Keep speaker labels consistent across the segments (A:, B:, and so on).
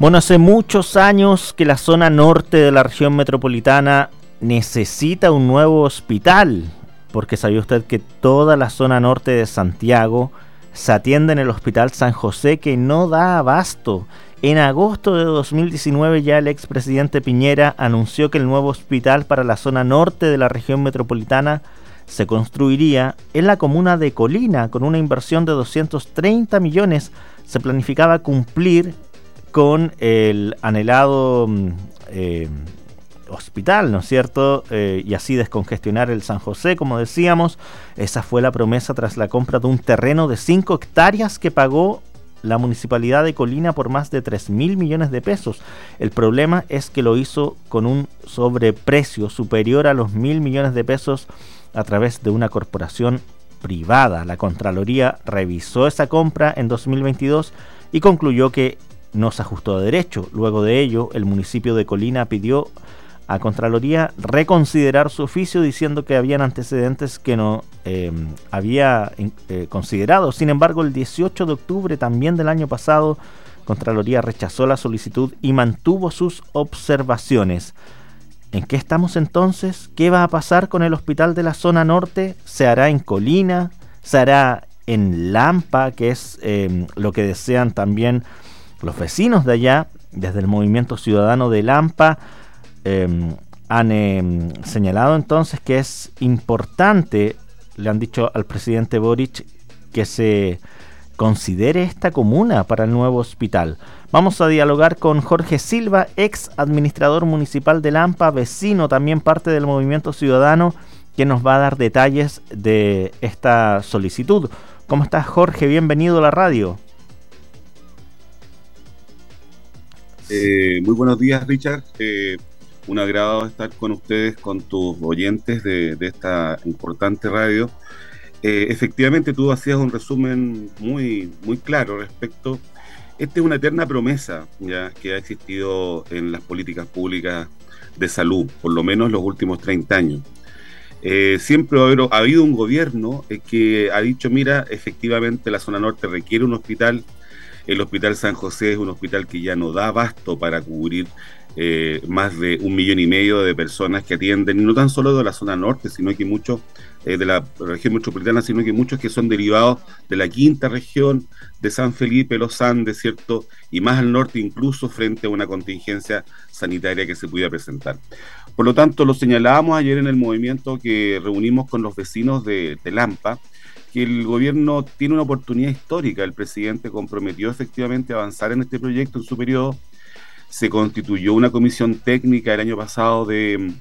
A: Bueno, hace muchos años que la zona norte de la región metropolitana necesita un nuevo hospital, porque sabía usted que toda la zona norte de Santiago se atiende en el Hospital San José, que no da abasto. En agosto de 2019 ya el expresidente Piñera anunció que el nuevo hospital para la zona norte de la región metropolitana se construiría en la comuna de Colina con una inversión de 230 millones. Se planificaba cumplir con el anhelado hospital, ¿no es cierto? Y así descongestionar el San José, como decíamos. Esa fue la promesa tras la compra de un terreno de 5 hectáreas que pagó la municipalidad de Colina por más de 3.000 millones de pesos. El problema es que lo hizo con un sobreprecio superior a los 1.000 millones de pesos a través de una corporación privada. La Contraloría revisó esa compra en 2022 y concluyó que no se ajustó a derecho. Luego de ello, el municipio de Colina pidió a Contraloría reconsiderar su oficio, diciendo que habían antecedentes que no había considerado. Sin embargo, el 18 de octubre también del año pasado, Contraloría rechazó la solicitud y mantuvo sus observaciones. ¿En qué estamos entonces? ¿Qué va a pasar con el hospital de la zona norte? ¿Se hará en Colina? ¿Se hará en Lampa, que es lo que desean también los vecinos de allá? Desde el Movimiento Ciudadano de Lampa han señalado entonces que es importante, le han dicho al presidente Boric, que se considere esta comuna para el nuevo hospital. Vamos a dialogar con Jorge Silva, ex administrador municipal de Lampa, vecino, también parte del Movimiento Ciudadano, que nos va a dar detalles de esta solicitud. ¿Cómo estás, Jorge? Bienvenido a la radio.
B: Muy buenos días, Richard. Un agrado estar con ustedes, con tus oyentes de esta importante radio. Efectivamente, tú hacías un resumen muy claro respecto. Esta es una eterna promesa ya que ha existido en las políticas públicas de salud, por lo menos los últimos 30 años. Siempre ha habido un gobierno que ha dicho, mira, efectivamente la zona norte requiere un hospital. El Hospital San José es un hospital que ya no da abasto para cubrir más de 1,5 millones de personas que atienden, y no tan solo de la zona norte, sino que muchos de la región metropolitana, sino que muchos que son derivados de la quinta región, de San Felipe, Los Andes, ¿cierto? Y más al norte, incluso frente a una contingencia sanitaria que se pudiera presentar. Por lo tanto, lo señalábamos ayer en el movimiento que reunimos con los vecinos de Lampa, que el gobierno tiene una oportunidad histórica. El presidente comprometió efectivamente a avanzar en este proyecto en su periodo. Se constituyó una comisión técnica el año pasado de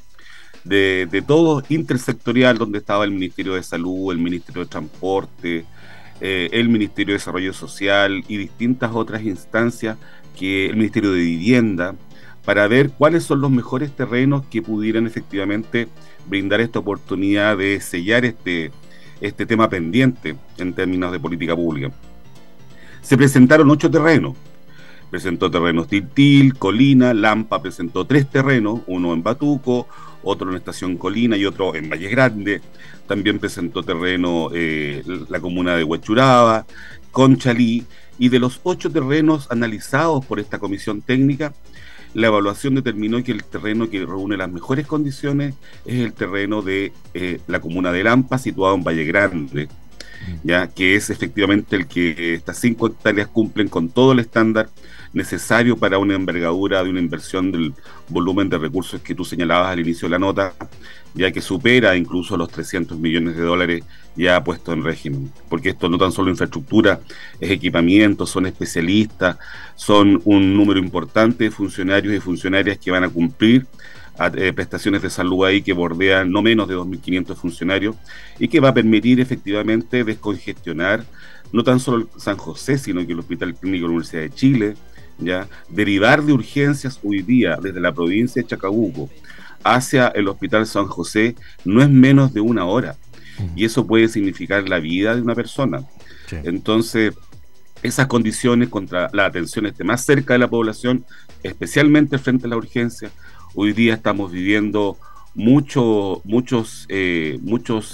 B: todo intersectorial, donde estaba el Ministerio de Salud, el Ministerio de Transporte, el Ministerio de Desarrollo Social y distintas otras instancias, que el Ministerio de Vivienda, para ver cuáles son los mejores terrenos que pudieran efectivamente brindar esta oportunidad de sellar este tema pendiente en términos de política pública. Se presentaron 8 terrenos. Presentó terrenos Tiltil, Colina, Lampa presentó 3 terrenos, uno en Batuco, otro en Estación Colina y otro en Valle Grande. También presentó terreno la comuna de Huechuraba, Conchalí, y de los 8 terrenos analizados por esta comisión técnica, la evaluación determinó que el terreno que reúne las mejores condiciones es el terreno de la comuna de Lampa, situado en Valle Grande, ya que es efectivamente el que estas 5 hectáreas cumplen con todo el estándar necesario para una envergadura de una inversión del volumen de recursos que tú señalabas al inicio de la nota, ya que supera incluso los 300 millones de dólares ya puestos en régimen, porque esto no tan solo infraestructura, es equipamiento, son especialistas, son un número importante de funcionarios y funcionarias que van a cumplir prestaciones de salud ahí que bordean no menos de 2.500 funcionarios, y que va a permitir efectivamente descongestionar no tan solo el San José, sino que el Hospital Clínico de la Universidad de Chile, ya derivar de urgencias hoy día desde la provincia de Chacabuco hacia el Hospital San José no es menos de 1 hora, y eso puede significar la vida de una persona. Sí. Entonces, esas condiciones contra la atención esté más cerca de la población, especialmente frente a la urgencia. Hoy día estamos viviendo muchas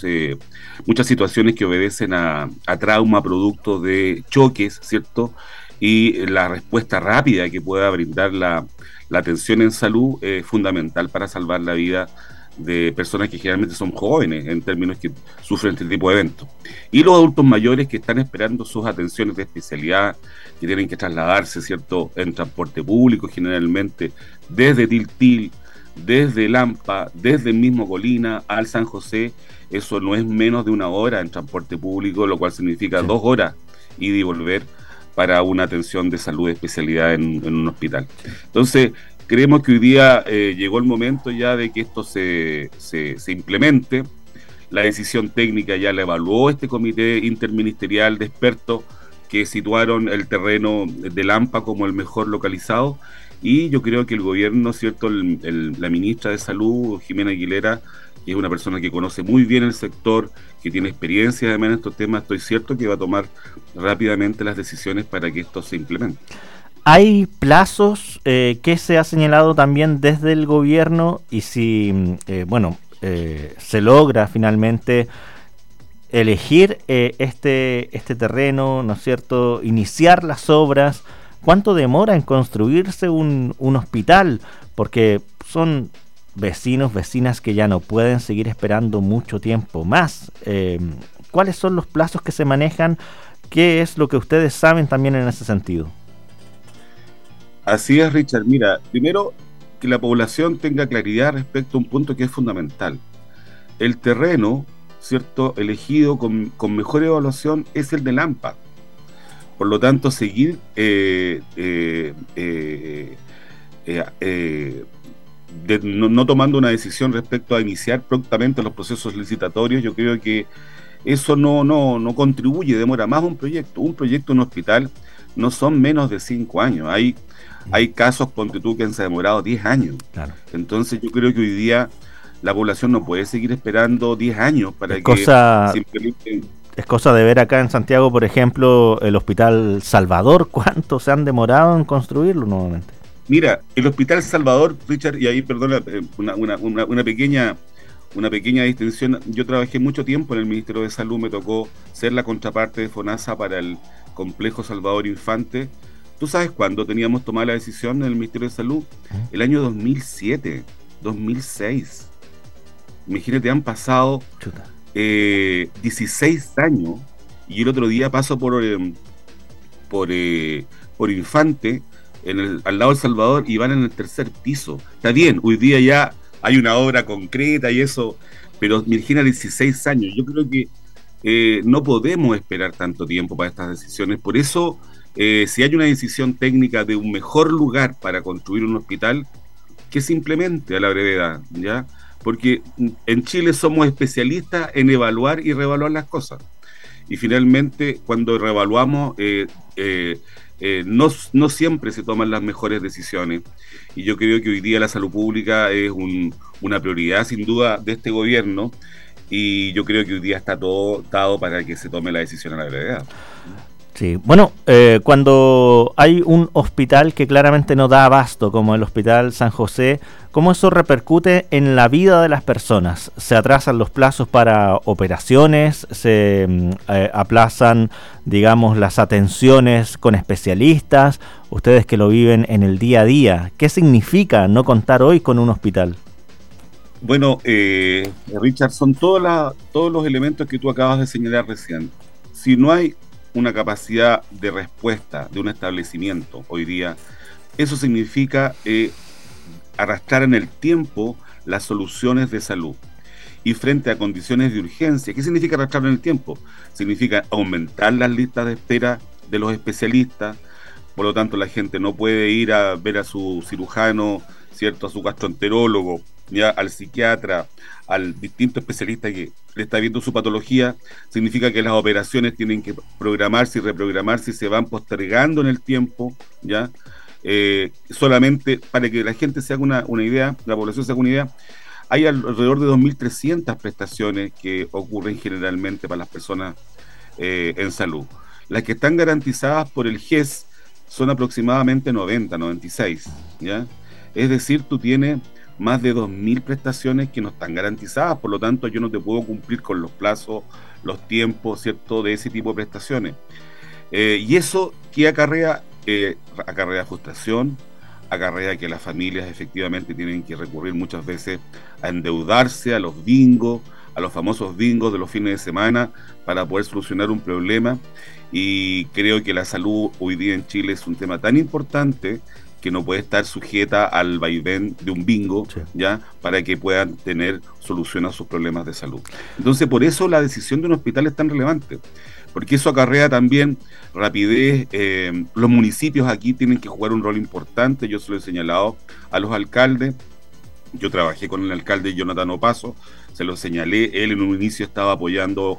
B: situaciones que obedecen a trauma producto de choques, ¿cierto? y la respuesta rápida que pueda brindar la atención en salud es fundamental para salvar la vida de personas que generalmente son jóvenes en términos que sufren este tipo de eventos. Y los adultos mayores que están esperando sus atenciones de especialidad, que tienen que trasladarse, ¿cierto?, en transporte público, generalmente desde Tiltil, desde Lampa, desde el mismo Colina al San José. Eso no es menos de 1 hora en transporte público, lo cual significa 2 horas ida y volver para una atención de salud de especialidad en un hospital. Entonces, creemos que hoy día llegó el momento ya de que esto se implemente. La decisión técnica ya la evaluó este comité interministerial de expertos que situaron el terreno de Lampa como el mejor localizado, y yo creo que el gobierno, ¿cierto?, la ministra de Salud, Jimena Aguilera, que es una persona que conoce muy bien el sector, que tiene experiencia además en estos temas, estoy cierto que va a tomar rápidamente las decisiones para que esto se implemente.
A: ¿Hay plazos que se ha señalado también desde el gobierno? Y si, se logra finalmente elegir este terreno, ¿no es cierto?, iniciar las obras, ¿cuánto demora en construirse un hospital? Porque son vecinos, vecinas que ya no pueden seguir esperando mucho tiempo más. ¿Cuáles son los plazos que se manejan? ¿Qué es lo que ustedes saben también en ese sentido?
B: Así es, Richard. Mira, primero que la población tenga claridad respecto a un punto que es fundamental. El terreno, ¿cierto?, elegido con mejor evaluación es el de Lampa. Por lo tanto, seguir no tomando una decisión respecto a iniciar prontamente los procesos licitatorios, yo creo que eso no contribuye, demora más un proyecto. Un proyecto en un hospital no son menos de 5 años. Hay casos, ponte tú, que han demorado 10 años. Claro. Entonces yo creo que hoy día la población no puede seguir esperando 10 años para simplemente...
A: Es cosa de ver acá en Santiago, por ejemplo, el Hospital Salvador, ¿cuánto se han demorado en construirlo nuevamente?
B: Mira, el Hospital Salvador, Richard, y ahí, perdona, una pequeña distinción. Yo trabajé mucho tiempo en el Ministerio de Salud, me tocó ser la contraparte de FONASA para el complejo Salvador Infante. ¿Tú sabes cuándo teníamos tomada la decisión en el Ministerio de Salud? El año 2007, 2006. Imagínate, han pasado 16 años, y el otro día paso por Infante, al lado del Salvador, y van en el 3er piso. Está bien, hoy día ya hay una obra concreta y eso, pero imagínate, 16 años. Yo creo que no podemos esperar tanto tiempo para estas decisiones. Por eso, si hay una decisión técnica de un mejor lugar para construir un hospital, que simplemente a la brevedad, ¿ya? Porque en Chile somos especialistas en evaluar y reevaluar las cosas. Y finalmente, cuando reevaluamos, no siempre se toman las mejores decisiones. Y yo creo que hoy día la salud pública es una prioridad, sin duda, de este gobierno. Y yo creo que hoy día está todo dado para que se tome la decisión a la brevedad.
A: Sí, bueno, cuando hay un hospital que claramente no da abasto, como el Hospital San José, ¿cómo eso repercute en la vida de las personas? ¿Se atrasan los plazos para operaciones? ¿Se aplazan, digamos, las atenciones con especialistas? Ustedes que lo viven en el día a día, ¿qué significa no contar hoy con un hospital?
B: Bueno, Richard, son todos los elementos que tú acabas de señalar recién. Si no hay una capacidad de respuesta de un establecimiento hoy día, eso significa arrastrar en el tiempo las soluciones de salud. Y frente a condiciones de urgencia, ¿qué significa arrastrar en el tiempo? Significa aumentar las listas de espera de los especialistas. Por lo tanto, la gente no puede ir a ver a su cirujano, ¿cierto?, a su gastroenterólogo, ya al psiquiatra, al distinto especialista que le está viendo su patología. Significa que las operaciones tienen que programarse y reprogramarse y se van postergando en el tiempo, ¿ya? Solamente para que la gente se haga una idea, la población se haga una idea, hay alrededor de 2.300 prestaciones que ocurren generalmente para las personas en salud. Las que están garantizadas por el GES son aproximadamente 96, ¿ya? Es decir, tú tienes más de 2.000 prestaciones que no están garantizadas, por lo tanto yo no te puedo cumplir con los plazos, los tiempos, ¿cierto?, de ese tipo de prestaciones. Y eso que acarrea, acarrea frustración, acarrea que las familias efectivamente tienen que recurrir muchas veces a endeudarse, a los bingos, a los famosos bingos de los fines de semana para poder solucionar un problema. Y creo que la salud hoy día en Chile es un tema tan importante que no puede estar sujeta al vaivén de un bingo, sí, ya, para que puedan tener solución a sus problemas de salud. Entonces, por eso la decisión de un hospital es tan relevante, porque eso acarrea también rapidez. Los municipios aquí tienen que jugar un rol importante. Yo se lo he señalado a los alcaldes. Yo trabajé con el alcalde Jonathan Opaso, se lo señalé. Él en un inicio estaba apoyando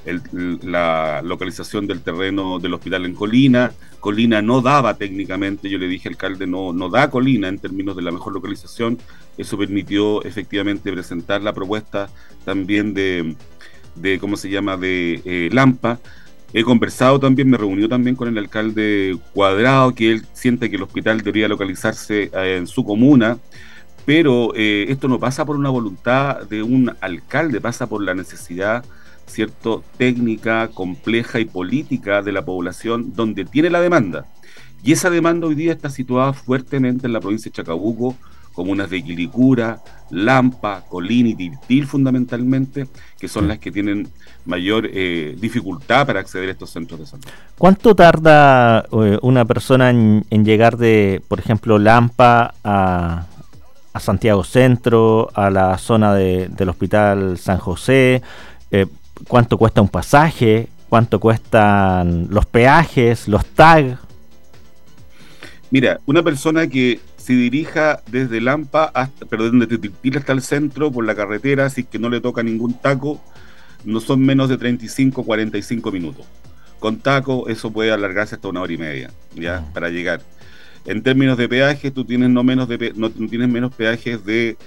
B: la localización del terreno del hospital en Colina. Colina no daba técnicamente, yo le dije al alcalde, no da Colina en términos de la mejor localización. Eso permitió efectivamente presentar la propuesta también de ¿cómo se llama?, de Lampa. He conversado también, me reunió también con el alcalde Cuadrado, que él siente que el hospital debería localizarse en su comuna, pero esto no pasa por una voluntad de un alcalde, pasa por la necesidad, ¿cierto?, técnica, compleja y política de la población donde tiene la demanda. Y esa demanda hoy día está situada fuertemente en la provincia de Chacabuco, comunas de Quilicura, Lampa, Colina y Tiltil fundamentalmente, que son las que tienen mayor dificultad para acceder a estos centros de salud. ¿Cuánto tarda una persona en llegar de, por ejemplo, Lampa a Santiago Centro, a la zona del Hospital San José? ¿Cuánto cuesta un pasaje? ¿Cuánto cuestan los peajes, los TAG? Mira, una persona que se dirija desde Lampa desde Tiltil hasta el centro por la carretera, así que no le toca ningún taco, no son menos de 35, 45 minutos. Con taco eso puede alargarse hasta 1 hora y media, ya, para llegar. En términos de peaje, tú tienes no tienes menos peajes de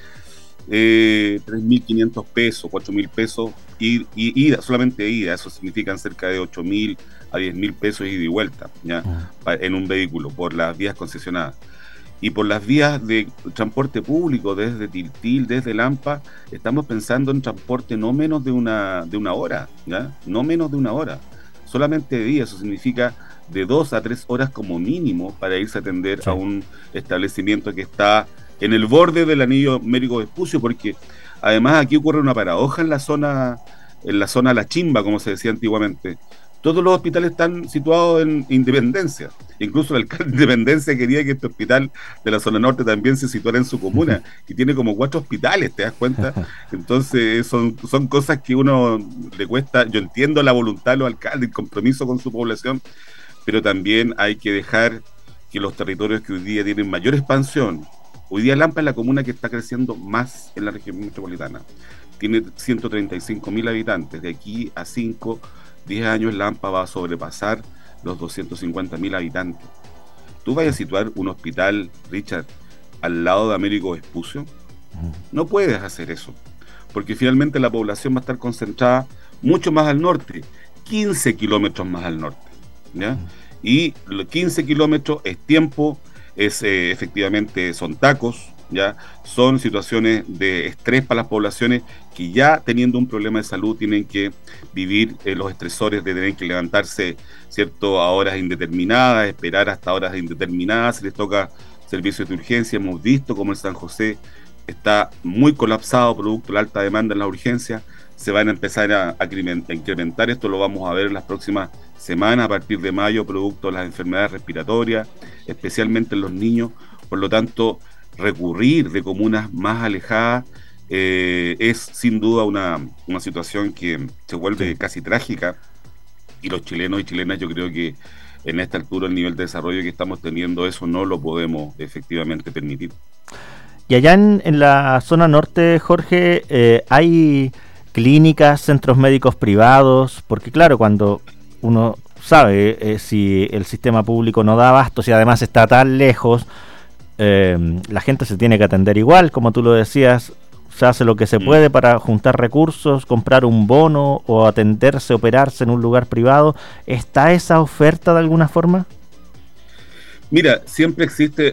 B: 3.500 pesos, 4.000 pesos, y ida, solamente ida. Eso significan cerca de 8.000 a 10.000 pesos ida y vuelta, ¿ya? En un vehículo, por las vías concesionadas. Y por las vías de transporte público desde Tiltil, desde Lampa, estamos pensando en transporte no menos de una hora, ¿ya? No menos de 1 hora, solamente de día. Eso significa de 2 a 3 horas como mínimo para irse a atender, sí, a un establecimiento que está en el borde del anillo Américo Vespucio, porque además aquí ocurre una paradoja en la zona La Chimba, como se decía antiguamente. Todos los hospitales están situados en Independencia. Incluso el alcalde de Independencia quería que este hospital de la zona norte también se situara en su comuna, y tiene como 4 hospitales, ¿te das cuenta? Entonces son cosas que uno le cuesta. Yo entiendo la voluntad de los alcaldes, el compromiso con su población, pero también hay que dejar que los territorios que hoy día tienen mayor expansión. Hoy día Lampa es la comuna que está creciendo más en la región metropolitana. Tiene 135.000 habitantes. De aquí a 10 años Lampa va a sobrepasar los 250.000 habitantes. ¿Tú vas a situar un hospital, Richard, al lado de Américo Vespucio? No puedes hacer eso, porque finalmente la población va a estar concentrada mucho más al norte, 15 kilómetros más al norte, ¿ya? Y los 15 kilómetros es tiempo, efectivamente son tacos, ¿ya? Son situaciones de estrés para las poblaciones que ya teniendo un problema de salud tienen que vivir los estresores de tener que levantarse, ¿cierto?, a horas indeterminadas, esperar hasta horas indeterminadas, si les toca servicios de urgencia. Hemos visto cómo el San José está muy colapsado producto de la alta demanda en las urgencias. Se van a empezar a incrementar, esto lo vamos a ver en las próximas semanas, a partir de mayo, producto de las enfermedades respiratorias, especialmente en los niños. Por lo tanto, recurrir de comunas más alejadas es sin duda una situación que se vuelve casi trágica, y los chilenos y chilenas, yo creo que en esta altura el nivel de desarrollo que estamos teniendo, eso no lo podemos efectivamente permitir. Y allá en la zona norte, Jorge, hay clínicas, centros médicos privados, porque claro, cuando uno sabe si el sistema público no da abasto, si además está tan lejos, la gente se tiene que atender igual, como tú lo decías, se hace lo que se puede para juntar recursos, comprar un bono o atenderse, operarse en un lugar privado. ¿Está esa oferta de alguna forma? Mira, siempre existe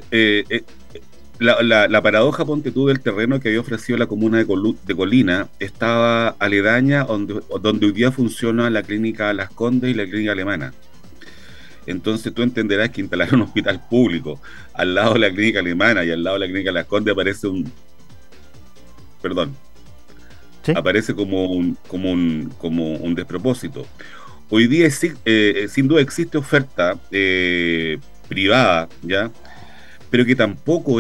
B: la paradoja, ponte tú, del terreno que había ofrecido la comuna de Colina. Estaba aledaña donde hoy día funciona la clínica Las Condes y la clínica alemana. Entonces tú entenderás que instalar un hospital público al lado de la clínica alemana y al lado de la clínica Las Condes
A: ¿Sí?
B: aparece como un despropósito. Hoy día sin duda existe oferta privada, ¿ya? Pero que tampoco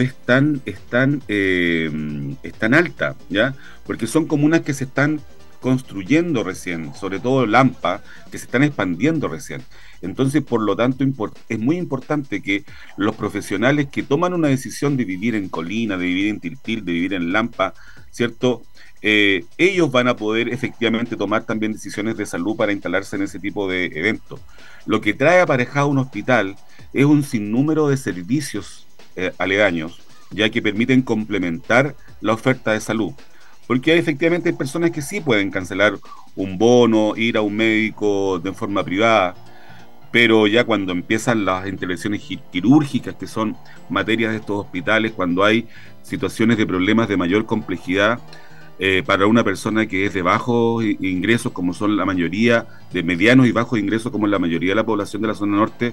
B: es tan alta, ¿ya? Porque son comunas que se están construyendo recién, sobre todo Lampa, que se están expandiendo recién. Entonces, por lo tanto, es muy importante que los profesionales que toman una decisión de vivir en Colina, de vivir en Tiltil, de vivir en Lampa, ¿cierto? Ellos van a poder efectivamente tomar también decisiones de salud para instalarse en ese tipo de eventos. Lo que trae aparejado un hospital es un sinnúmero de servicios aledaños, ya que permiten complementar la oferta de salud. Porque efectivamente hay personas que sí pueden cancelar un bono, ir a un médico de forma privada, pero ya cuando empiezan las intervenciones quirúrgicas, que son materias de estos hospitales, cuando hay situaciones de problemas de mayor complejidad, para una persona que es de bajos ingresos, como son la mayoría, de medianos y bajos ingresos, como es la mayoría de la población de la zona norte,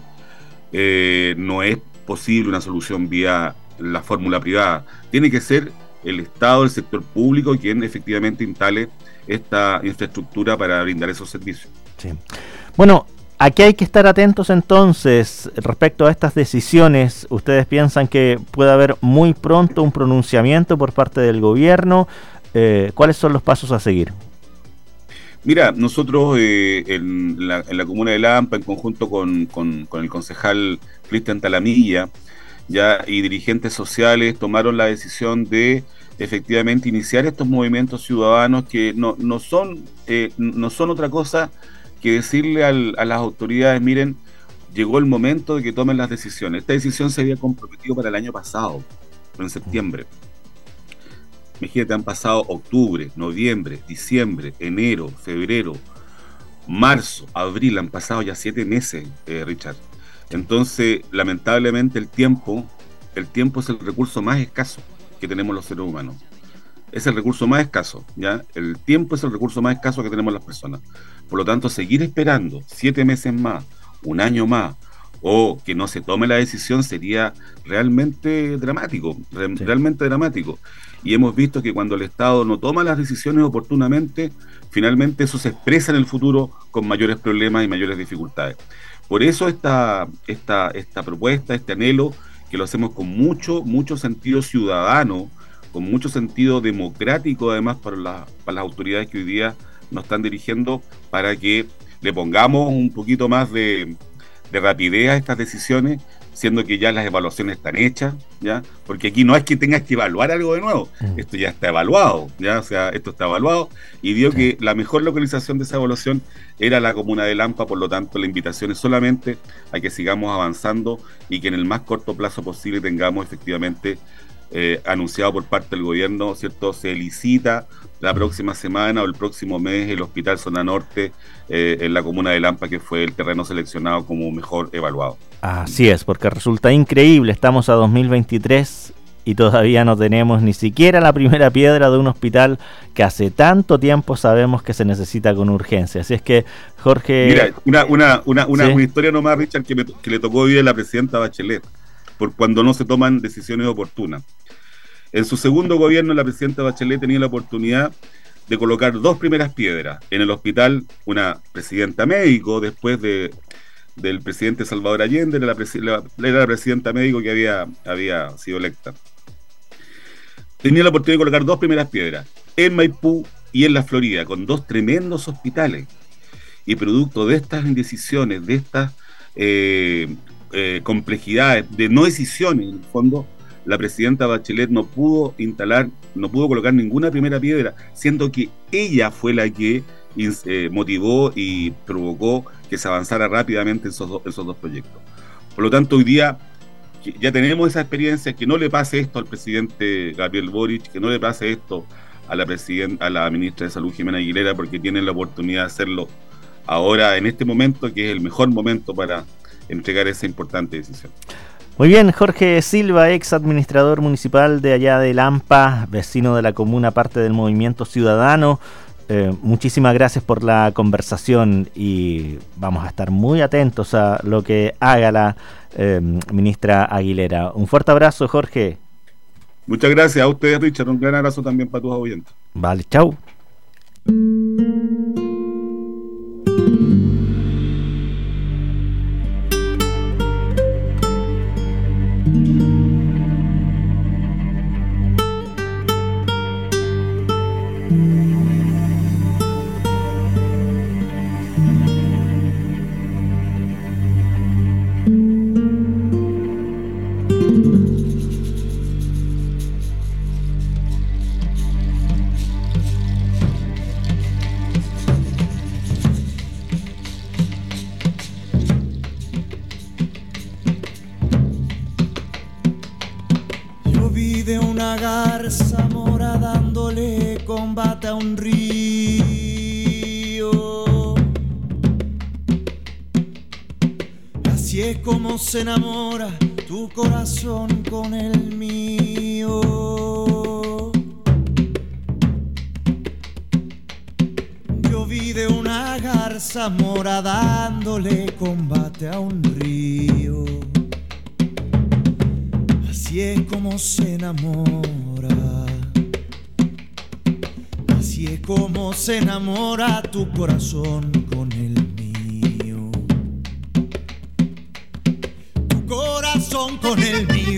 B: no es posible una solución vía la fórmula privada. Tiene que ser el Estado, el sector público, quien efectivamente instale esta infraestructura para brindar esos servicios.
A: Sí. Bueno, aquí hay que estar atentos entonces respecto a estas decisiones. ¿Ustedes piensan que puede haber muy pronto un pronunciamiento por parte del gobierno? ¿Cuáles son los pasos a seguir?
B: Mira, nosotros en la comuna de Lampa, en conjunto con el concejal Cristian Talamilla, ya, y dirigentes sociales, tomaron la decisión de efectivamente iniciar estos movimientos ciudadanos que no son otra cosa que decirle a las autoridades: miren, llegó el momento de que tomen las decisiones. Esta decisión se había comprometido para el año pasado, en septiembre. Imagínate, han pasado octubre, noviembre, diciembre, enero, febrero, marzo, abril, han pasado ya 7 meses, Richard. Entonces, lamentablemente el tiempo es el recurso más escaso que tenemos los seres humanos. Es el recurso más escaso, ¿ya? El tiempo es el recurso más escaso que tenemos las personas. Por lo tanto, seguir esperando 7 meses más, un año más, o que no se tome la decisión sería realmente dramático, realmente dramático. Y hemos visto que cuando el Estado no toma las decisiones oportunamente, finalmente eso se expresa en el futuro con mayores problemas y mayores dificultades. Por eso esta propuesta, este anhelo, que lo hacemos con mucho sentido ciudadano, con mucho sentido democrático, además, para las autoridades que hoy día nos están dirigiendo, para que le pongamos un poquito más de rapidez a estas decisiones, siendo que ya las evaluaciones están hechas, ¿ya? Porque aquí no es que tengas que evaluar algo de nuevo, esto ya está evaluado, ¿ya? O sea, esto está evaluado y dio que la mejor localización de esa evaluación era la comuna de Lampa. Por lo tanto, la invitación es solamente a que sigamos avanzando y que en el más corto plazo posible tengamos efectivamente anunciado por parte del gobierno, ¿cierto? Se licita la próxima semana o el próximo mes el Hospital Zona Norte en la comuna de Lampa, que fue el terreno seleccionado como mejor evaluado.
A: Así es, porque resulta increíble, estamos a 2023 y todavía no tenemos ni siquiera la primera piedra de un hospital que hace tanto tiempo sabemos que se necesita con urgencia. Así es que, Jorge...
B: Mira, una historia nomás, Richard, que le tocó vivir a la presidenta Bachelet, por cuando no se toman decisiones oportunas. En su segundo gobierno, la presidenta Bachelet tenía la oportunidad de colocar 2 primeras piedras en el hospital, una presidenta médico, después del presidente Salvador Allende, era la presidenta médico que había sido electa. Tenía la oportunidad de colocar 2 primeras piedras, en Maipú y en la Florida, con 2 tremendos hospitales. Y producto de estas indecisiones, de estas complejidades, de no decisiones, en el fondo, la presidenta Bachelet no pudo colocar ninguna primera piedra, siendo que ella fue la que motivó y provocó que se avanzara rápidamente esos dos proyectos. Por lo tanto, hoy día ya tenemos esa experiencia, que no le pase esto al presidente Gabriel Boric, que no le pase esto a la ministra de Salud, Jimena Aguilera, porque tienen la oportunidad de hacerlo ahora, en este momento, que es el mejor momento para entregar esa importante decisión.
A: Muy bien, Jorge Silva, ex administrador municipal de allá de Lampa, vecino de la comuna, parte del Movimiento Ciudadano. muchísimas gracias por la conversación y vamos a estar muy atentos a lo que haga la ministra Aguilera. Un fuerte abrazo, Jorge.
B: Muchas gracias a ustedes, Richard. Un gran abrazo también para tus oyentes.
A: Vale, chau.
C: Garza mora dándole combate a un río. Así es como se enamora tu corazón con el mío. Yo vi de una garza mora dándole combate a un río. Así es como se enamora, así es como se enamora tu corazón con el mío, tu corazón con el mío.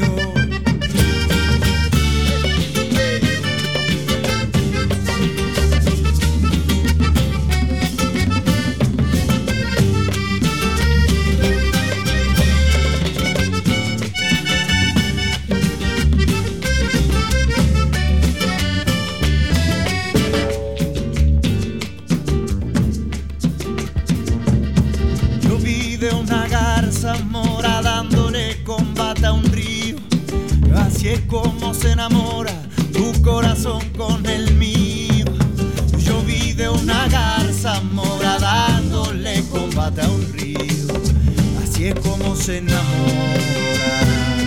C: Mora dándole combate a un río. Así es como se enamora tu corazón con el mío. Yo vi de una garza mora dándole combate a un río. Así es como se enamora,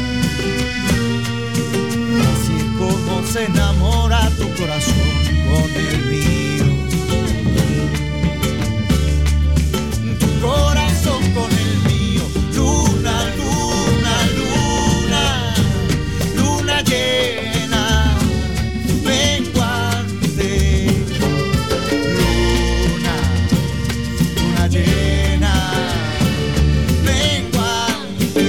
C: así es como se enamora tu corazón con el mío. Tu corazón con el mío. Luna, luna, luna, luna llena, menguante. Luna, luna llena, menguante.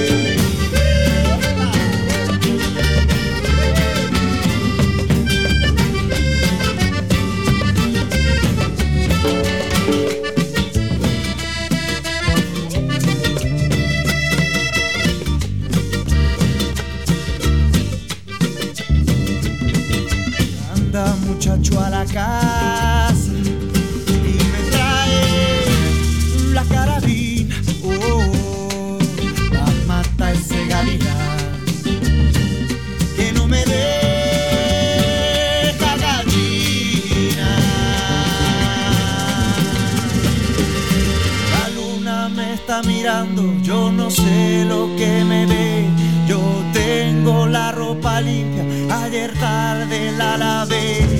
C: Muchacho a la casa y me trae la carabina, oh, la mata ese gavilán que no me deja gallina. La luna me está mirando, yo no sé lo que me ve. Yo tengo la ropa limpia, ayer tarde la lavé.